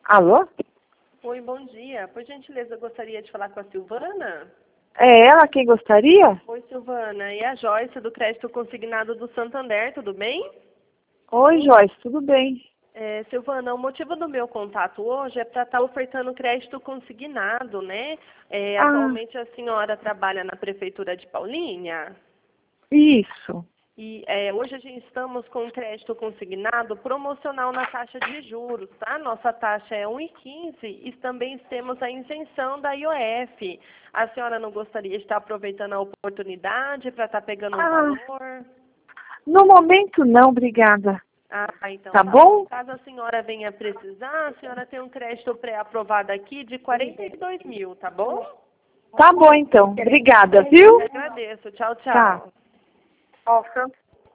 Alô? Oi, bom dia. Por gentileza, eu gostaria de falar com a Silvana. É ela quem gostaria? Oi, Silvana. E a Joyce, do Crédito Consignado do Santander, tudo bem? Oi, Joyce, tudo bem? Silvana, o motivo do meu contato hoje é para estar ofertando crédito consignado, né? Ah, Atualmente a senhora trabalha na Prefeitura de Paulínia. isso. E hoje a gente estamos com um crédito consignado promocional na taxa de juros, tá? Nossa taxa é 1,15 e também temos a isenção da IOF. A senhora não gostaria de estar aproveitando a oportunidade para estar pegando um Ah, valor? no momento não, obrigada. Ah, então Tá tá bom. bom? Caso a senhora venha precisar, a senhora tem um crédito pré-aprovado aqui de 42 mil, tá bom? Tá bom então, obrigada, viu? Eu agradeço. Tchau, Tá. tchau. Ó, Santos.